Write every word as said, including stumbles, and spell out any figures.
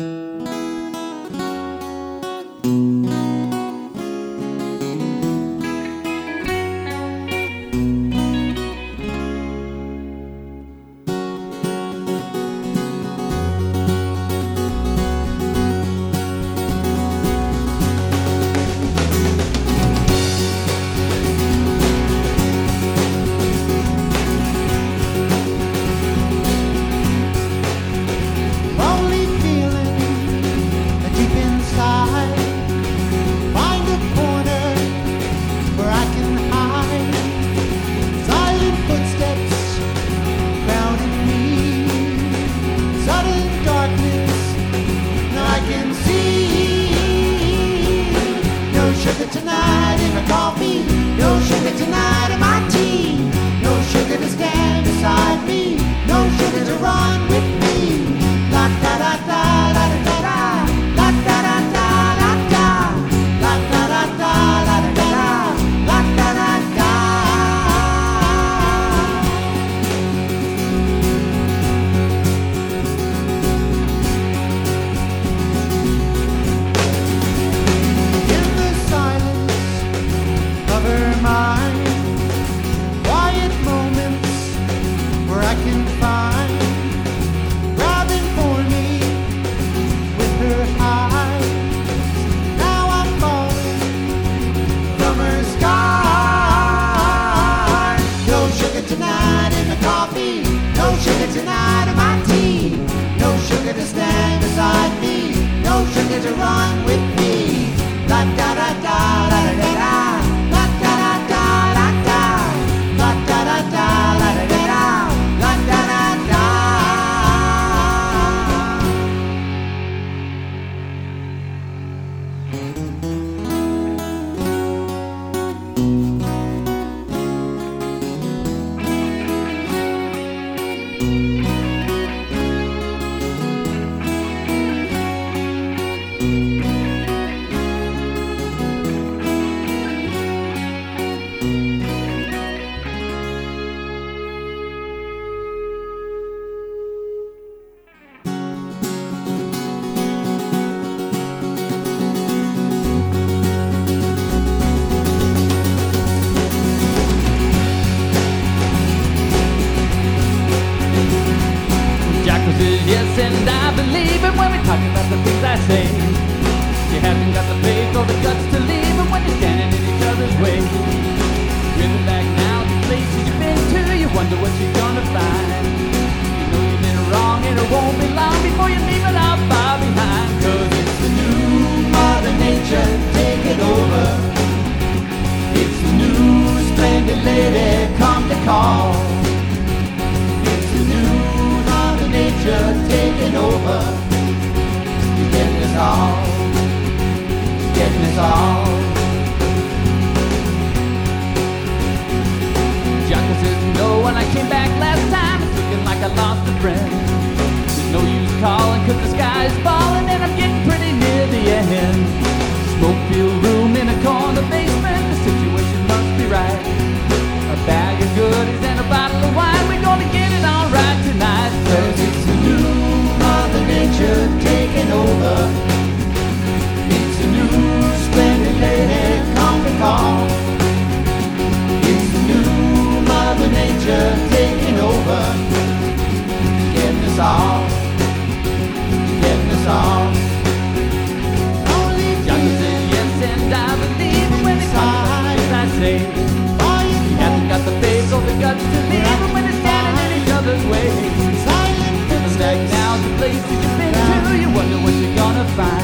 Yes, and I believe it when we talk about the things I say. You haven't got the faith or the guts to leave it when you're standing in each other's way. Driven back now to places you've been to, you wonder what you're gonna find. You know you've been wrong and it won't be long before you leave it all far behind. Cause it's the new Mother Nature taking over. It's the new splendid lady come to call. It's the new Mother Nature taking over. You're getting us all, you're getting us all. Jocko says no when I came back last time, it's looking like I lost a friend. There's no use calling cause the sky is falling and I'm getting pretty near the end. Smoke-filled room in a corner basement, the situation must be right. A bag of goodies and a bottle of wine, we're gonna get it all right tonight. Cause it's the new Mother Nature taking over. It's the new splendid lady come to call. It's the new Mother Nature taking over. Getting us all, getting us all. Jocko says yes and I believe it when it's all as I say. You haven't got the faith or the guts to leave it when it's standing in each other's way. Living back now to places you've been to, you wonder what you're gonna find.